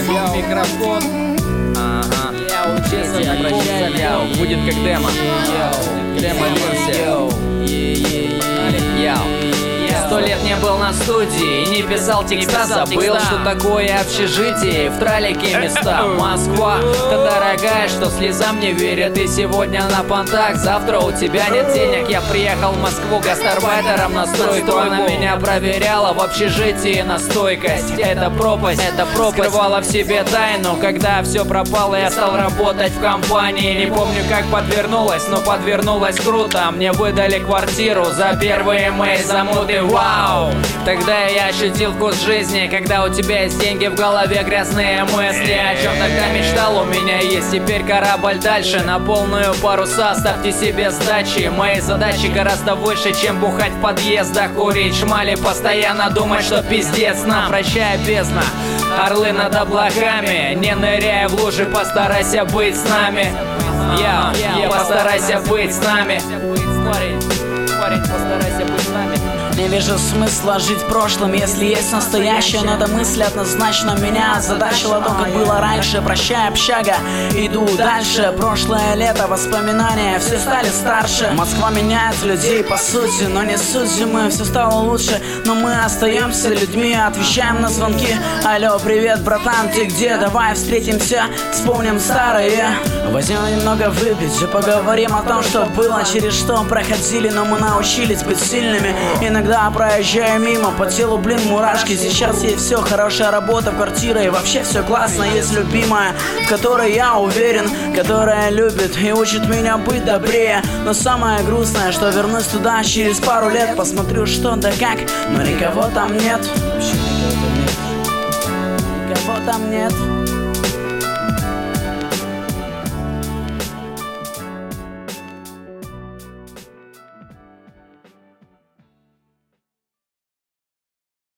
Микрофон. Ага. Честно, обращайся. Будет как демо. Демо-версия. 100 лет не был на студии, не писал текста, забыл, что такое общежитие. В тралике места, Москва, та дорогая, что слезам не верят. И сегодня на понтах, завтра у тебя нет денег. Я приехал в Москву гастарбайтером на стройку. Она меня проверяла в общежитии на стойкость. Это пропасть скрывала в себе тайну. Когда все пропало, я стал работать в компании. Не помню, как подвернулась, но подвернулась круто. Мне выдали квартиру за первые мои замуты. Вау! Тогда я ощутил вкус жизни, когда у тебя есть деньги в голове, грязные мысли. О чем тогда мечтал, у меня есть теперь корабль дальше. На полную паруса ставьте себе сдачи. Мои задачи гораздо выше, чем бухать в подъездах, курить шмали, постоянно думать, что пиздец нам. Прощай, бездна, орлы над облаками. Не ныряй в лужи, постарайся быть с нами. Постарайся быть с нами. Парень, постарайся быть с нами. Не вижу смысла жить в прошлом, если есть настоящее. Но эта мысль однозначно меня озадачила. То, как было раньше, прощай, общага, иду дальше. Прошлое лето, воспоминания, все стали старше. Москва меняет людей по сути, но не судьи. Все стало лучше, но мы остаемся людьми. Отвечаем на звонки: алло, привет, братан, ты где? Давай встретимся, вспомним старое. Возьмем немного выпить и поговорим о том, что было, через что проходили. Но мы научились быть сильными. Иногда проезжаю мимо, по телу, блин, мурашки. Сейчас есть все, хорошая работа, квартира и вообще все классно. Есть любимая, в которой я уверен, которая любит и учит меня быть добрее. Но самое грустное, что вернусь туда через пару лет, посмотрю, что да как, но никого там нет. Никого там нет.